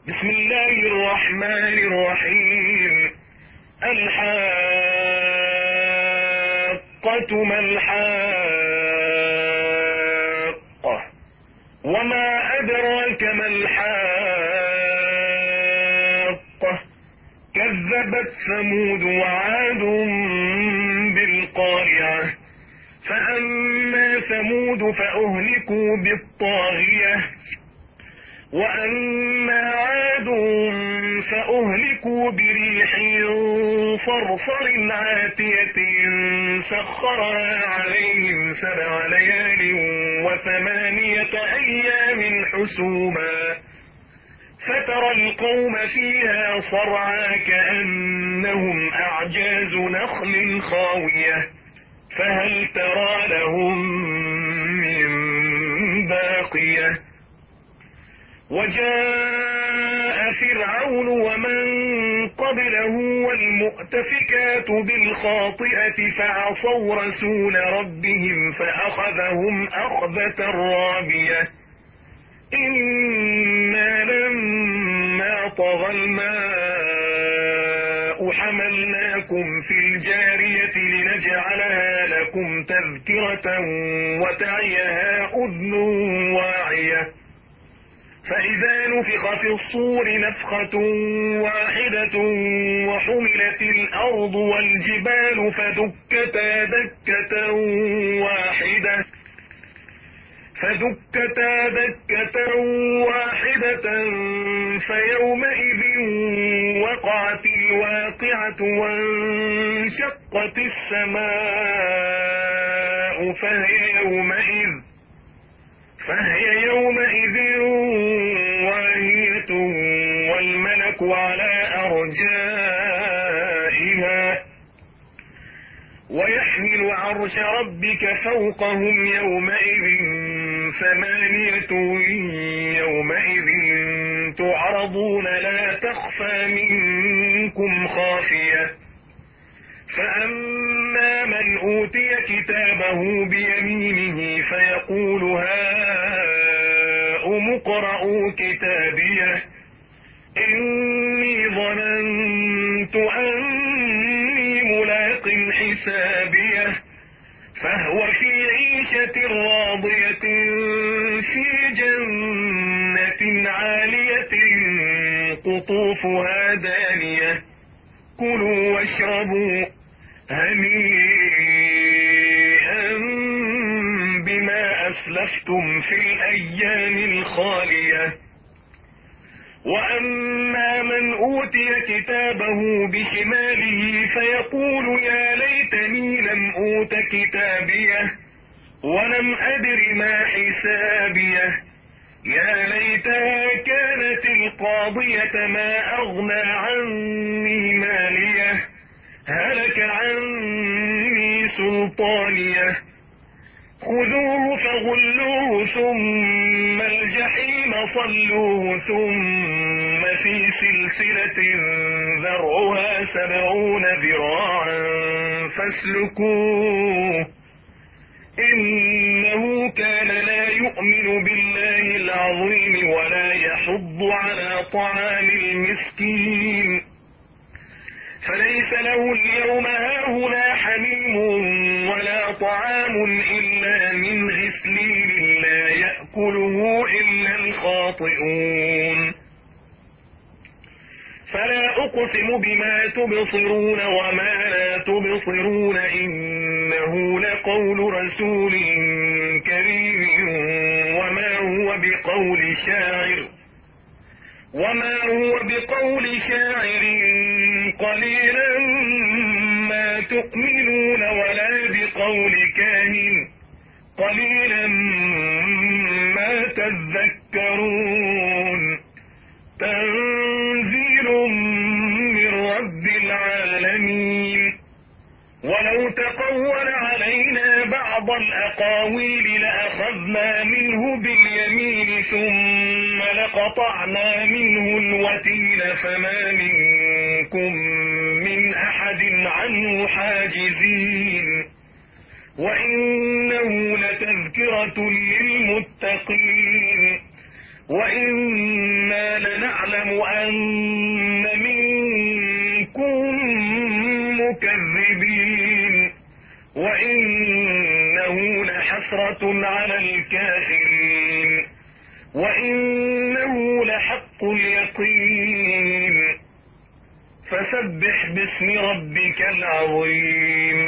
بسم الله الرحمن الرحيم. الحاقة ما الحاقة وما أدراك ما الحاقة كذبت ثمود وعاد بالقارعة فأما ثمود فأهلكوا بالطاغية وأما عاد فأهلكوا بريح صرصر عاتية سخرها عليهم 7 ليال و8 أيام حسوما فترى القوم فيها صرعا كأنهم أعجاز نخل خاوية فهل ترى لهم من باقية وجاء فرعون ومن قبله والمؤتفكات بالخاطئة فعصوا رسول ربهم فأخذهم أخذة رابية إنا لما طغى الماء حملناكم في الجارية لنجعلها لكم تذكرة وتعيها أذن واعية فإذا نفخ في الصور نفخة واحدة وحملت الأرض والجبال فدكتا دكة واحدة فيومئذ وقعت الواقعة وانشقت السماء فهي يومئذ واهية والملك على أرجائها ويحمل عرش ربك فوقهم يومئذ 8 يومئذ تعرضون لا تخفى منكم خافية فأما من أوتي كتابه بيمينه فيقول هاؤم اقرءوا كتابيه إني ظننت أني ملاق حسابيه فهو في عيشة راضية في جنة عالية قطوفها دانية كلوا واشربوا هنيئا بما أسلفتم في الأيام الخالية وأما من أوتي كتابه بشماله فيقول يا ليتني لم أوت كتابيه ولم أدر ما حسابيه يا ليتها كانت القاضية ما أغنى عني ماليه هلك عني سلطانيه خذوه فغلوه ثم الجحيم صلوه ثم في سلسلة ذرعها 70 ذراعا فاسلكوه إنه كان لا يؤمن بالله العظيم ولا يحض على طعام المسكين فليس له اليوم هاهنا حميم ولا طعام إلا من غسلين لا يأكله إلا الخاطئون فلا أقسم بما تبصرون وما لا تبصرون إنه لقول رسول كريم وما هو بقول شاعر قليلا ما تؤمنون ولا بقول كاهن قليلا ما تذكرون تنزيل من رب العالمين ولو تقول علينا بعض الأقاويل لأخذنا منه باليمين ثم لقطعنا منه الوتين فما منكم من أحد عنه حاجزين وإنه لتذكرة للمتقين وإنا لنعلم أن منكم مكذبين وإنه لحسرة على الكافرين وإنه لحق اليقين فسبح باسم ربك العظيم